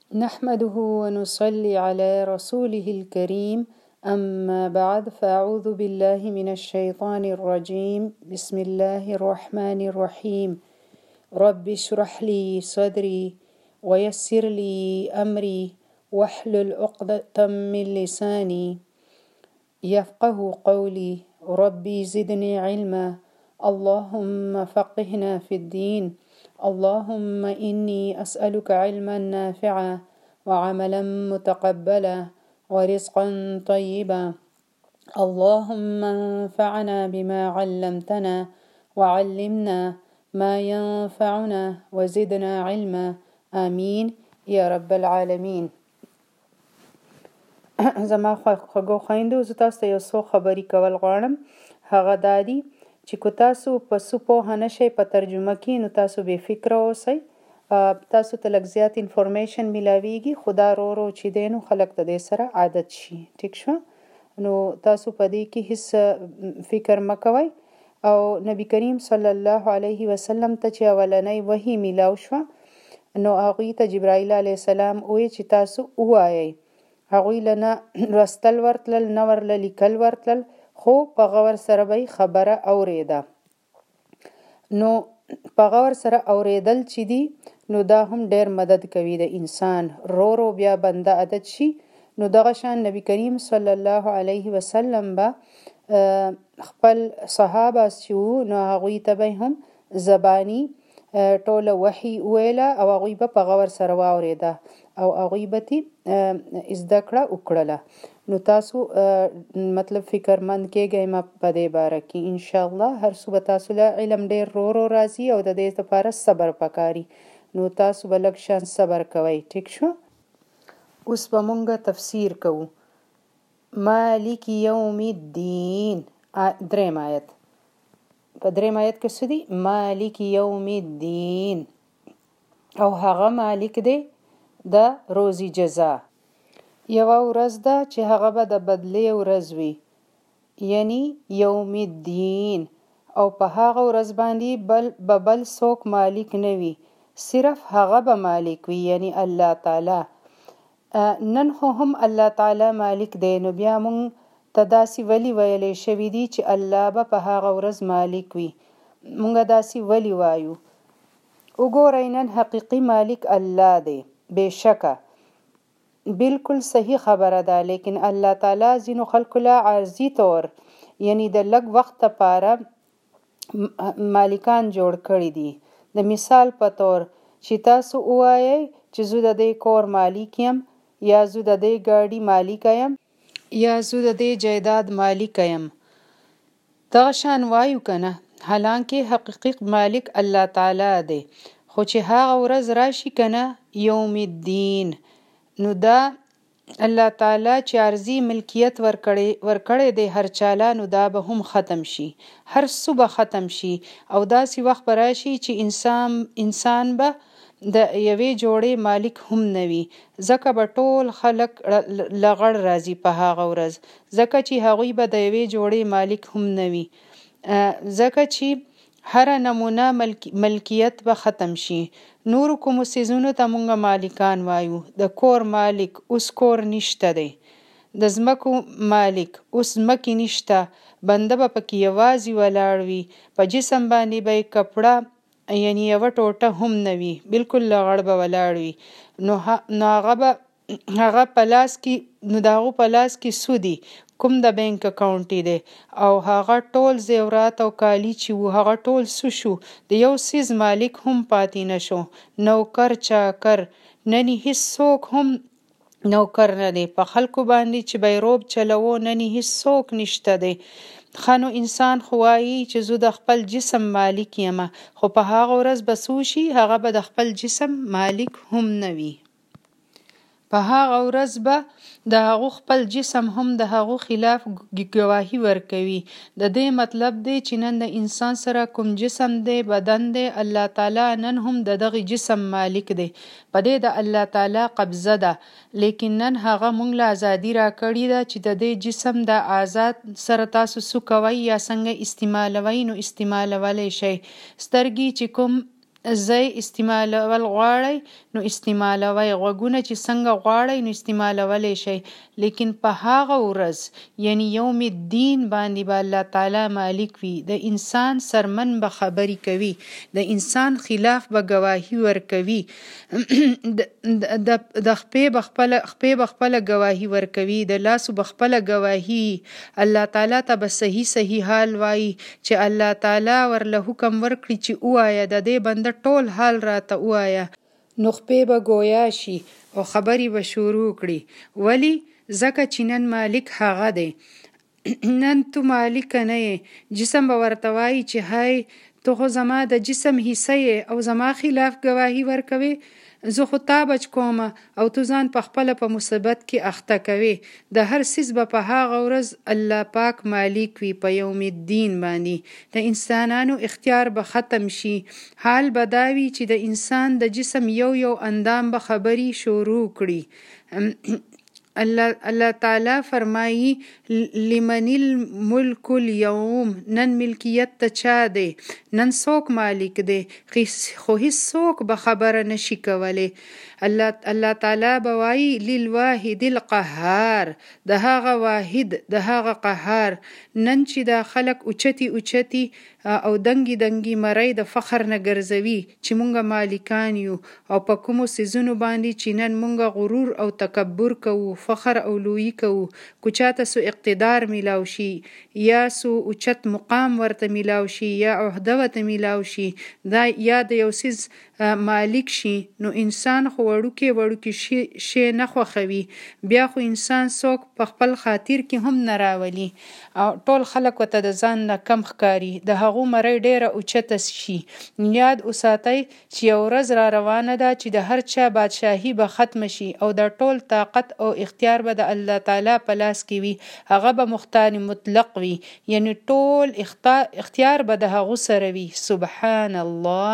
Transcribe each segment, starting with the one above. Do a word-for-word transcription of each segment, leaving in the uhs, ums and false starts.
نحمده ونصلي على رسوله الكريم أما بعد فأعوذ بالله من الشيطان الرجيم بسم الله الرحمن الرحيم رب اشرح لي صدري ويسر لي أمري واحلل عقدة من لساني يفقه قولي ربي زدني علما اللهم فقهنا في الدين اللهم إني أسألك علما نافعا وعملا متقبلا ورزقا طيبا اللهم انفعنا بما علمتنا وعلمنا ما ينفعنا وزدنا علما آمين يا رب العالمين. زما خوږو خویندو زه تاسو ته یو څو خبرې کول غواړم. هغه دا دي چې کو تاسو په څه پوهه نشئ په ترجمه کې نو تاسو بې فکره اوسئ. تاسو ته لږ زیات انفارمیشن میلاویږي خو دا رو رو چې دی نو خلک د دې سره عادت شي. ټیک شو؟ نو تاسو په دې کې هیڅ فکر مه کوئ. او نبی کریم صلی الله علیه وسلم ته چې اولنۍ وحی میلاو شوه نو هغوی ته جبرائیل علیه السلام وویل چې تاسو ووایئ. هغوی له نه لوستل ورتلل نه ورله لیکل ورتلل خو په غور سره به خبره اوریده. نو په غور سره اوریدل چې دي نو دا هم ډیر مدد کوي د انسان. رو رو بیا بنده عادت شي. نو دغه شان نبی کریم صلی الله علیه وسلم به خپل صحابه چې وو نو هغوی ته به هم زبانی ټوله وحی ویله او هغوی به په غور سره واوریده او هغوی به تې زده کړه وکړله. نو تاسو مطلب فکرمند کېږئ ما په دې باره کې انشاءالله. هر څه به تاسو له علم ډېر رو رو راځي او د دې لپاره صبر پکاري. نو تاسو به لږ شان صبر کوئ. ټیک شو؟ اوس به مونږ تفسیر کوو. مالک یوم الدین دریم آیت. په دریم آیت کې څه دي؟ مالک یوم الدین او هغه مالک دی د روزي جزا. یوه ورځ ده چې هغه به د بدلې ورځ وي یعنی یوم الدین او په هغه ورځ باندې بل به بل څوک مالک نه وي صرف هغه به مالک وي یعنی الله تعالی. نن خو هم الله تعالی مالک دی نو بیا مونږ ته داسې ولی ویلی شوي دي چې الله به په هغه ورځ مالک وي. مونږ داسې ولی وایو؟ وګورئ نن حقیقي مالک الله دی بېشکه بالکل صحیح خبره ده. لیکن الله تعالی ځینو خلکو له عارضي طور یعنی د لږ وخت لپاره مالکان جوړ کړي دي. د مثال په طور چې تاسو ووایئ چې زه د دې کور مالک یم یا زه د دې ګاډي مالک یم یا زه د دې جایداد مالک یم. دغه شان وایو که نه؟ حالانکه حقیقي مالک الله تعالی دی. خو چې هغه ورځ راشي که نه یوم الدین نو دا الله تعالی چې عرضي ملکیت ورکړی ورکړی دی هر چاله نو دا به هم ختم شي. هر څه به ختم شي او داسې وخت به راشي چې انسان انسان به د یوې جوړې مالک هم نه وي. ځکه به ټول خلک لغړ راځي په هغه ورځ ځکه چې هغوی به د یوې جوړې مالک هم نه وي. ځکه چې هر نمونه ملکیت به ختم شي. نورو کومو څیزونو ته مونږ مالکان وایو. د کور مالک اوس کور نشته دی. د ځمکو مالک اوس ځمکې نشته. بنده به پکې یوازې ولاړ وي. په جسم باندې به یې کپړه یعنی یوه ټوټه هم نه وي. بالکل لغړ به ولاړ وي. نو هغه به هغه په لاس کې نو د هغو په لاس کې څه دي؟ کوم د بینک اکاونټ دی او هغه ټول زیورات او کالی چې وو هغه ټول څه شو؟ د یو څیز مالک هم پاتې نشو. نوکر چاکر ننی هیڅوک هم نوکر نه دی. په خلکو باندې چې بیروب چلوو ننی هیڅوک نشته دی. ښه نو انسان خو وایي چې زه د خپل جسم مالک یم خو په هغه ورځ به څه وشي؟ هغه به د خپل جسم مالک هم نه وي. په هغه ورځ به د هغو خپل جسم هم د هغو خلاف ګواهي ورکوي. د دې مطلب دی چې نن د انسان سره کوم جسم دی بدن دی الله تعالی نن هم د دغه جسم مالک دی. په دې د الله تعالی قبضه ده. لیکن نن هغه مونږ له ازادي را کړې ده چې د دې جسم د آزاد سره تاسو څه کوئ یا څنګه استعمالوئ نو استعمالولی شئ. سترګې چې کوم ځای استعمالول غواړئ نو استعمالوئ، غوږونه چې څنګه غواړئ نو استعمالولی شئ، لیکن په هغه ورځ یعنی یوم الدین باندې به الله تعالی مالک وي. د انسان سرمن به خبرې کوي، د انسان خلاف به ګواهي ورکوي، د خپې به خپله خپې به خپله ګواهي ورکوي، د لاسو به خپله ګواهي. الله تعالی ته به صحیح صحیح حال وایي چې الله تعالی ورله حکم ورکړي چې ووایه د دې بنده ټول حال راته ووایه، نو خپې به ګویا شي او خبرې به شروع کړي. ولی؟ ځکه چې نن مالک هغه دی، نن تو مالک نه یې. جسم به ورته وایي چې هی تو خو زما د جسم حصه یې او زما خلاف ګواهي ورکوي، زه خو تا بچ کومه او تو ځان په خپله په مصیبت کې اخته کوي. د هر څیز به په هغه ورځ الله پاک مالک وي په یوم الدین باندې. د انسانانو اختیار به ختم شي. حال به دا وي چې د انسان د جسم یو یو اندام به خبرې شروع کړي. الله الله تعالی فرمایي لمن الملک اليوم، نن ملکیت ته چا دی، نن څوک مالک دی، خو هیڅ څوک به خبره نشي کولی. الله الله تعالی به وایي للواحد القهار، د هغه واحد د هغه قهار. نن چې دا خلک اوچتي اوچتي او دنګي دنګي مرۍ د فخر نه ګرځوي چې مونږه مالکان یو، او په کومو سیزونو باندې چې نن مونږه غرور او تکبر کوو، فخر او لویی کوو. کو چاته سو اقتدار میلاو شي یا سو اوچت مقام ورته میلاو شي یا عهده ورته میلاو شي، دا یا د یو سیز مالک شي، نو انسان خو وړوکې وړوکې شی, شی نه خوښوي. بیا خو انسان څوک په خپل خاطر کې هم نه راولي او ټول خلک ورته د ځان نه کم ښکاري، د هغو مرۍ ډیره اوچته شي. یاد وساتئ چې یو ورځ را روانه ده چې د هر چا بادشاهي به ختم شي او د ټول طاقت او اختیار به د الله تعالی په لاس کې وي. هغه به مختار مطلق وي، یعنی ټول اختیار به د هغو سره وي. سبحان الله.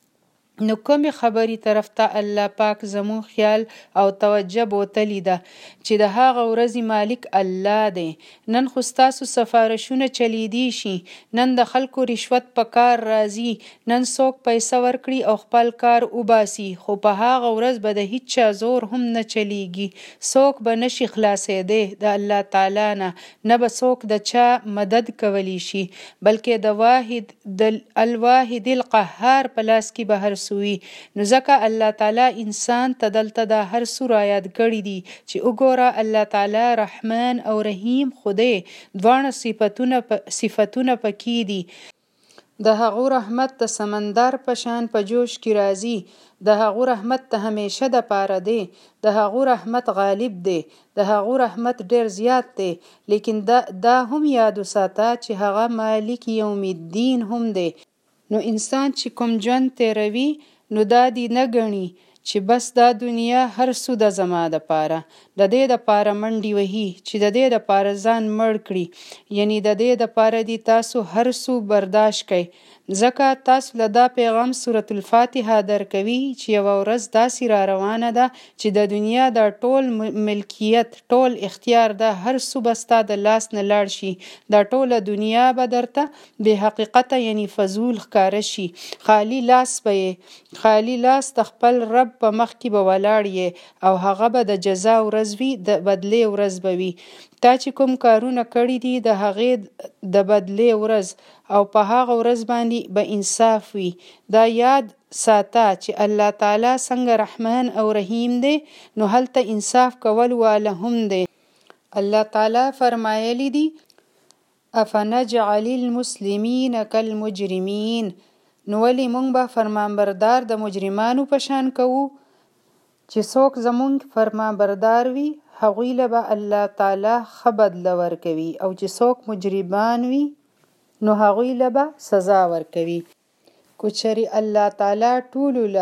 نو کومې خبرې طرف ته الله پاک زمون خیال او توجه بوتلی ده چې د هغه ورځې مالک الله دی. نن خو ستاسو سفارشونه چلیدی شي، نن د خلکو رشوت په کار راځي، نن څوک پیسه ورکړي او خپل کار وباسي، خو په هغه ورځ به د هیڅ چا زور هم نه چلیږي. څوک به نشي خلاصېدی د الله تعالی نه، نه به څوک د چا مدد کولی شي، بلکې د واحد د الواحد القهار په لاس کې به هر وي. نو ځکه الله تعالی انسان ته دلته دا هر څه را یاد کړي دي چې وګوره الله تعالی رحمان او رحیم خدای دواړه صفتونه صفتونه پکې دي. د هغو رحمت د سمندر په شان په جوش کې راځي، د هغو رحمت ته همیشه د پاره دی، د هغو رحمت غالب دی، د هغو رحمت ډیر زیات دی. لیکن دا, دا هم یاد وساته چې هغه مالک یوم الدین هم دی. نو انسان چې کوم ژوند تیروي نو دا دی نه ګڼي چې بس دا دنیا هر څه د زما د پاره، د دې د پاره منډي وهي چې د دې د پاره ځان مړ کړي، یعنی د دې د پاره دی تاسو هر څه برداشت کړئ. ځکه تاسو له دا پیغام سورة الفاتحه درکوي چې یو ورځ داسې را روانه ده چې د دنیا د ټول ملکیت ټول اختیار ده هر څه به ستا د لاس نه لاړ شي، دا ټوله دنیا به درته بې حقیقته یعنی فضول ښکاره شي. خالی لاس به یې خالی لاس د خپل رب په مخ کې به ولاړ یې او هغه به د جزا ورځ وي، د بدلې ورځ به وي. تا چې کوم کارونه کړي دي د هغې د بدلې ورځ او په هغه ورځ باندې به انصاف وي. دا یاد ساته چې الله تعالی څنګه رحمان او رحیم دی، نو هلته انصاف کول واله هم دی. الله تعالی فرمایلی دی افنجعل المسلمین کالمجرمین، نو ولی مونږ به فرمانبردار د مجرمانو په شان کوو. چې څوک زمونږ فرمانبردار وي هغوی له به الله تعالی ښه بدله ورکوي، او چې څوک مجرمان وي نو هغوی له به سزا ورکوي. کو چرې الله تعالی ټولو له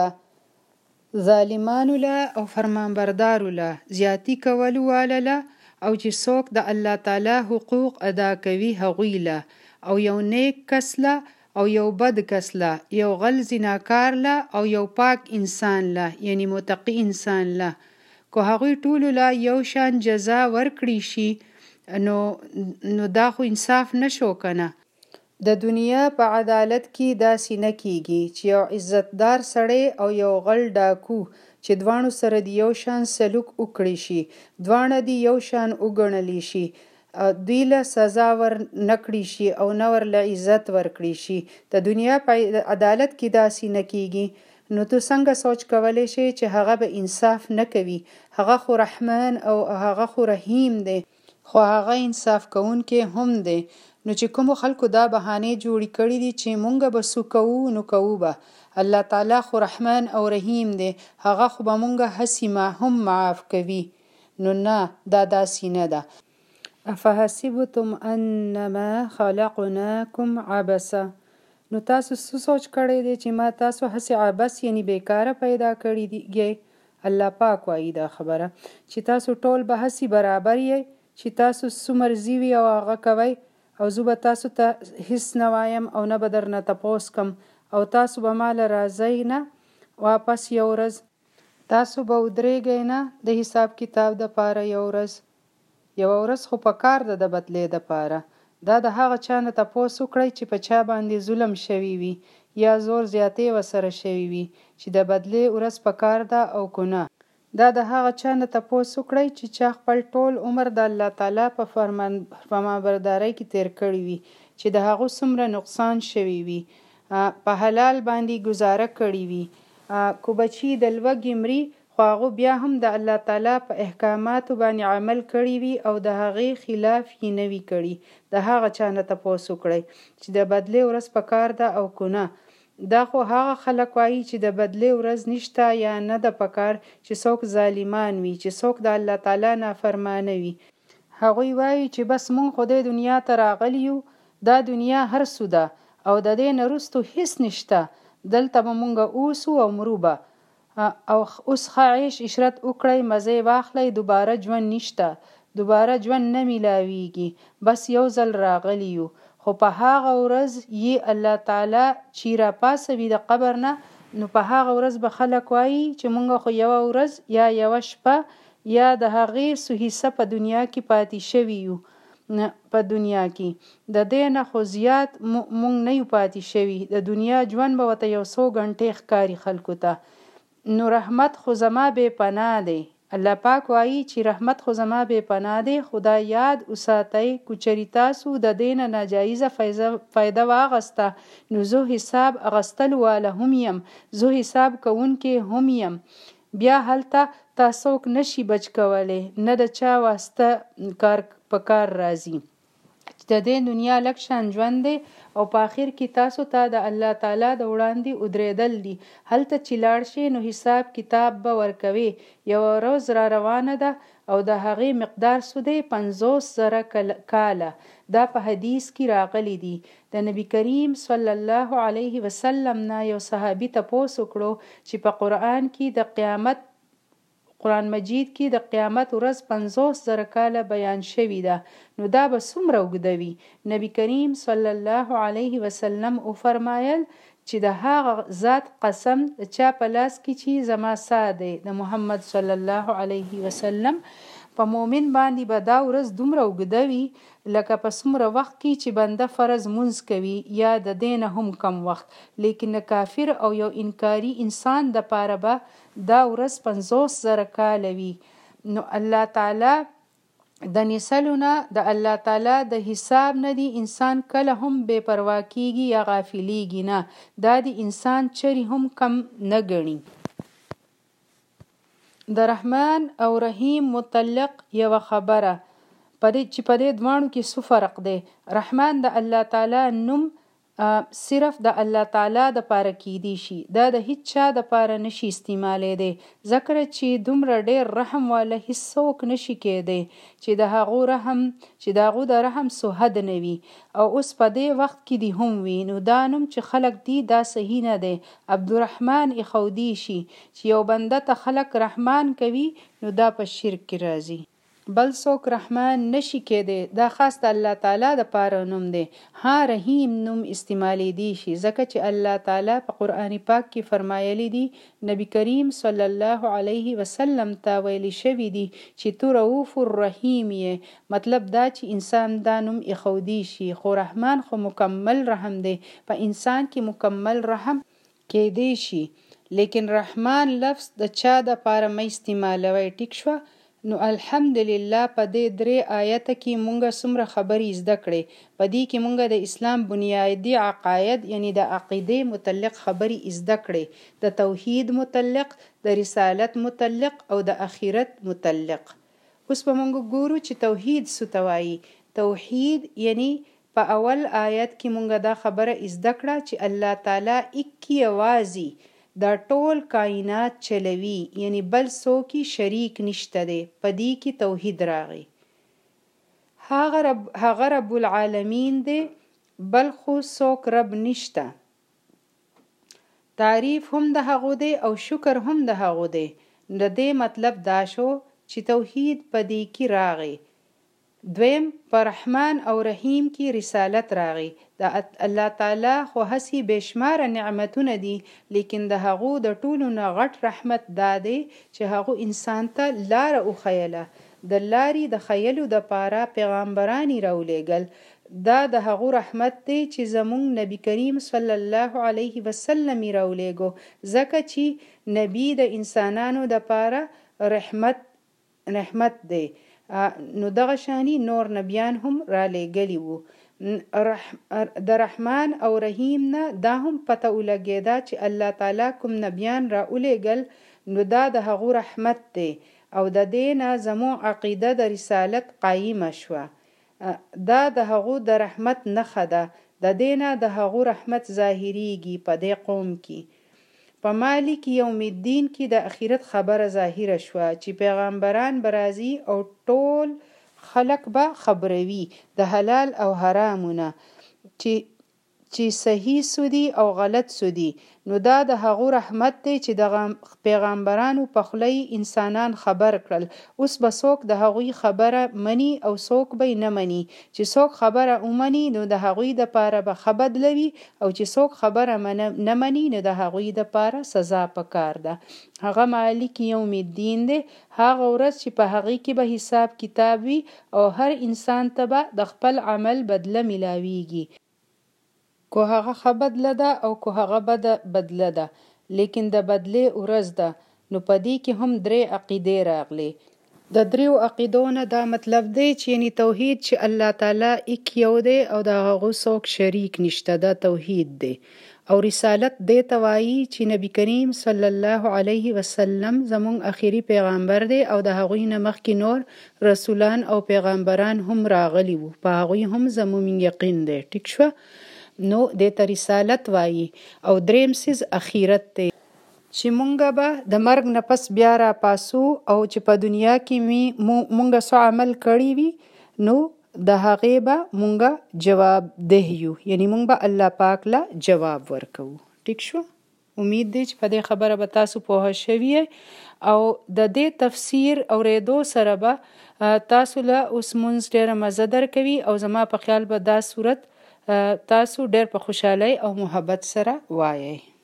ظالمانو له او فرمانبردارو له زیاتی کولو واله له، او چې څوک د الله تعالی حقوق ادا کوي هغوی له، او یو نیک کس له او یو بد کس له، یو غل زناکار له او یو پاک انسان له یعنی متقی انسان له، کو هغوی ټولو له یو شان جزا ورکړي شي نو نو دا خو انصاف نشو کنه. د دنیا په عدالت کې داسې نه کیږي چې یو عزتدار سړی او یو غل ډاکو چې دواړو سره د یو شان سلوک وکړي شي، دواړه د یو شان وګڼلی شي، دوی له سزا ور نکړي شي او نه ورله عزت ورکړي شي. د دنیا په عدالت کې داسې نه کیږي. نو تو څنګه سوچ کولی شي چې هغه به انصاف نه کوي؟ هغه خو رحمان او هغه خو رحیم دی، خو هغه انصاف کوونکی هم دی. نو چې کومو خلکو دا بهانې جوړې کړي دي چې مونږ به څه کوو، نو کوو به. الله تعالی خو رحمان او رحیم دی، هغه خو به مونږ هسې ما هم معاف کوي. نو نه، دا داسې نه ده. افحسبتم انما خلقناکم عبثا، نو تاسو څه سوچ کړی دی چې ما تاسو هسې عبث یعنی بیکاره پیدا کړی دی؟ الله پاک وایي دا خبره چې تاسو ټول به هسې برابر یې، چې تاسو څه مرضي وي او هغه کوئ، او زه به تاسو ته هیڅ نه وایم او نه به درنه تپوس کم، او تاسو به ما له راځئ نه واپس یو ورځ، تاسو به ودرېږئ نه د حساب کتاب دپاره یو ورځ. یوه ورځ خو په کار ده د بدلې دپاره. دا د هغه چا نه تپوس وکړئ چې په چا باندې ظلم شوي وي یا زور زیاتې ورسره شوي وي چې د بدلې ورځ په کار ده او که نه. دا د هغه چا نه تپوس وکړئ چې چا خپل ټول عمر د الله تعالی په فرمانبردارۍ کې تیر کړی وي، چې د هغو څومره نقصان شوي وي، په حلال باندې ګزاره کړې وي. کو بچي د لوږې مري، خو هغه بیا هم د الله تعالی په احکاماتو باندې عمل کړی وي او د هغې خلاف یې نه وي کړي. د هغه چا نه تپوس وکړئ چې د بدلې ورځ په کار ده او که نه. دا خو هغه خلک وایي چې د بدلې ورځ نشته یا نه ده په کار، چې څوک ظالمان وي، چې څوک د الله تعالی نافرمانه وي. هغوی وایي چې بس مونږ خو دې دنیا ته راغلی یو، دا دنیا هر څه ده او د دې نه وروستو هېڅ نشته، دلته به مونږ اوسو او مرو به، او اوس ښه عیش عشرت وکړئ، مزې واخلئ، دوباره ژوند نشته، دوباره ژوند نه میلاویږي، بس یو ځل راغلی یو. خو په هغه ورځ یې الله تعالی چې راپاسوي د قبر نه، نو په هغه ورځ به خلک وایي چې مونږ خو یوه ورځ یا یوه شپه یا د هغې څه حصه په دنیا کې پاتې شوي یو. په دنیا کې د دې نه خو زیات مونږ نه یو پاتې شوي. د دنیا ژوند به ورته یو څو غنټې ښکاري خلکو ته. نو رحمت خو زما بې پناه دی. الله پاک وایي چې رحمت خو زما بې پناه دی. خدا یاد وساتئ که چېرې تاسو د دې نه ناجایزه فایده واخسته، نو زه حساب اخیستلو واله هم یم، زه حساب کوونکی هم یم. بیا هلته تا څوک نشي بچ کولی، نه د چا واسطه کار په کار راځي. د دې دنیا لږ شان ژوند دی او په آخر کې تاسو ته د الله تعالی د وړاندې ودرېدل دي. هلته چې لاړ شئ نو حساب کتاب به ورکوي. یوه ورځ را روانه ده او د هغې مقدار څه دی؟ پنځوس زره کاله. دا په حدیث کې راغلی دي. د نبی کریم صلی الله علیه وسلم نه یو صحابي تپوس وکړو چې په قرآن کې د قیامت قرآن مجید کې د قیامت ورځ پنځوس زره کاله بیان شوي ده، نو دا به څومره اوږده وي؟ نبی کریم صلی الله علیه وسلم وفرمایل چې د هغه ذات قسم د چا په لاس کې چې زما ساه دی، د محمد صلی الله علیه وسلم، په مؤمن باندې به دا ورځ دومره اوږده وي لکه په څومره وخت کې چې بنده فرض مونځ کوي یا د دې نه هم کم وخت. لیکن کافر او یو انکاري انسان دپاره به دا ورځ پنځوس زره کاله وي. نو الله تعالی د نسلونه د الله تعالی د حساب نه دی انسان کله هم بې پروا کیږي یا غافلیږي نه. دا د انسان چری هم کم نه ګڼي. د رحمان او رحیم متعلق یوه خبره چې په دې دواړو کې څه فرق دی. رحمان د الله تعالی نوم صرف د الله تعالی د پاره کیدی شي، دا د هیڅ چا د پاره نشي استعمالیدی، ځکه چې دومره ډیر رحم والا هیڅوک نشي کېدی چې د هغو رحم چې د هغو د رحم څه حد نه وي. او اوس په دې وخت کې دی هم وي. نو دا نوم چې خلک دی دا صحیح نه دی. عبدالرحمن ایښودی شي چې یو بنده ته خلک رحمان کوي، نو دا په شرک کې راځي. بل څوک رحمان نشي کېدی. دا خاص د الله تعالی د پاره نوم دی. ها رحیم نوم استعمالی دی شي ځکه چې الله تعالی په قرآن پاک کې فرمایلی دی نبی کریم صلی الله علیه وسلم ته ویلی شوی دی چې تو رؤوف الرحیم یې. مطلب دا چې انسان دا نوم ایښودی شي. خو رحمان خو مکمل رحم دی. په انسان کې مکمل رحم کېدی شي لیکن رحمان لفظ د چا د پاره مې استعمالوي. ټیک شوه. نو الحمدلله په دې درې آیته کې مونږه څومره خبرې زده کړې. په دې کې مونږه د اسلام بنیادی عقاید یعنی د عقیدې متعلق خبرې زده کړې، د توحید متعلق، د رسالت متعلق او د اخرت متعلق. اوس به مونږ ګورو چې توحید څه ته وایي. توحید یعنی په اول آیت کې مونږه دا خبره زده کړه چې الله تعالی اکی یوازي دا ټول کائنات چلوي یعنی بل څوک شریک نشته دی. په دې کې توحید راغی. هغه رب هغه رب العالمین دی بل خو څوک رب نشته. تعریف هم د هغو دی او شکر هم د هغو دی. د دې مطلب دا شو چې توحید په دې کې راغی. دویم په رحمان او رحیم کې رسالت راغی. د الله تعالی خو هسې بشماره نعمتونه دي لیکن د هغو د ټولو نه غټ رحمت دا دی چې هغو انسان ته لاره وښیله. د لارې د ښیلو دپاره پیغمبران یې راولېږل. دا د هغو رحمت دی چې زموږ نبی کریم صلی الله علیه وسلم یې راولېږو ځکه چې نبی د انسانانو دپاره رحمت رحمت دی. نو دغه شانی نور نبیان هم را لېږلي وو. رح... د رحمان او رحیم نه دا هم پته ولګېده چې الله تعالی کوم نبیان را ولېږل نو دا د هغو رحمت دی او د دې نه زموږ عقیده د رسالت قایمه شوه. دا د هغو د رحمت نښه ده. د دې نه د هغو رحمت ظاهریږي په دې قوم کې. په مالک یوم الدین کې د اخرت خبره ظاهره شوه چې پیغمبران به راځي او ټول خلق به خبروي د حلال او حرامونه چې چې صحیح سودی او غلط سودی. نو دا د هغو رحمت دی چې د پیغمبرانو په خوله انسانان خبر کړل. اوس به څوک د هغوی خبره مني او څوک به نه مني. چې څوک خبره ومني نو د هغوی دپاره به ښه بدلوي او چې څوک خبره نه مني نو د هغوی دپاره سزا پکار ده. هغه مالک یوم الدین دی. هغه ورځ چې په هغې کې به حساب کتاب وي او هر انسان ته به د خپل عمل بدله میلاویږي. کو هغه ښه بدله ده او کو هغه بده بدله ده لیکن د بدلې ورځ ده. نو په دې کې هم درې عقیدې راغلي. د دریو عقیدو نه دا مطلب دی چې یعنی توحید چې الله تعالی ایک یو دی او د هغو څوک شریک نشته. دا توحید دی. او رسالت دې ته وایي چې نبی کریم صلی الله علیه وسلم زموږ اخري پیغمبر دی او د هغوی نه مخکې نور رسولان او پیغمبران هم راغلي وو. په هغوی هم زموږ یقین دی. ټیک شوه. نو دې ته رسالت وایي. او دریم څیز اخرت دی چې مونږ به د مرګ نه پس بیا را پاسو او چې په دنیا کې مونږ څه عمل کړی وي نو د هغې به مونږ جواب ده یو یعنی مونږ به الله پاک له جواب ورکوو. ټیک شو. امید دی چې په دې خبره به تاسو پوه شوي او د دې تفسیر اورېدو سره به تاسو له اوس مونځ ډېره مزه درکوي او زما په خیال به دا صورت تاسو ډېر په خوشحالۍ او محبت سره وایئ.